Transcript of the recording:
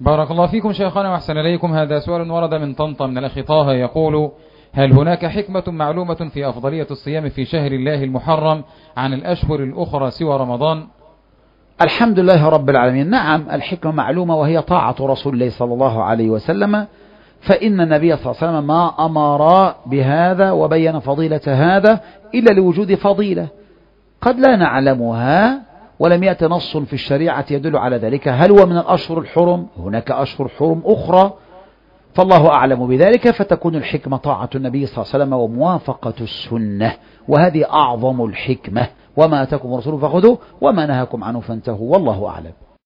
بارك الله فيكم شيخنا وأحسن إليكم. هذا سؤال ورد من طنطا من الأخ طه يقول: هل هناك حكمة معلومة في أفضلية الصيام في شهر الله المحرم عن الأشهر الأخرى سوى رمضان؟ الحمد لله رب العالمين. نعم، الحكمة معلومة، وهي طاعة رسول الله صلى الله عليه وسلم، فإن النبي صلى الله عليه وسلم ما أمر بهذا وبين فضيلة هذا إلا لوجود فضيلة قد لا نعلمها، ولم يأت نص في الشريعة يدل على ذلك. هل هو من الأشهر الحرم؟ هناك أشهر حرم أخرى، فالله أعلم بذلك، فتكون الحكمة طاعة النبي صلى الله عليه وسلم وموافقة السنة، وهذه أعظم الحكمة. وما أتاكم الرسول فخذوه وما نهاكم عنه فانتهوا، والله أعلم.